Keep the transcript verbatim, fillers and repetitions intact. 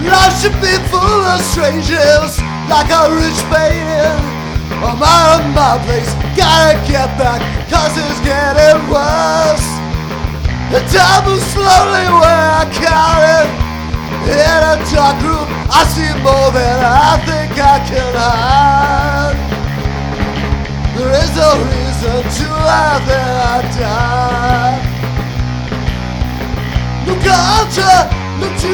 Life should be full of strangers, like a rich man. I'm out of my place, gotta get back, cause it's getting worse. The time moves slowly where I count it. In a dark room, I see more than I think I can hide. There is no reason to laugh that I die. Look at you, look to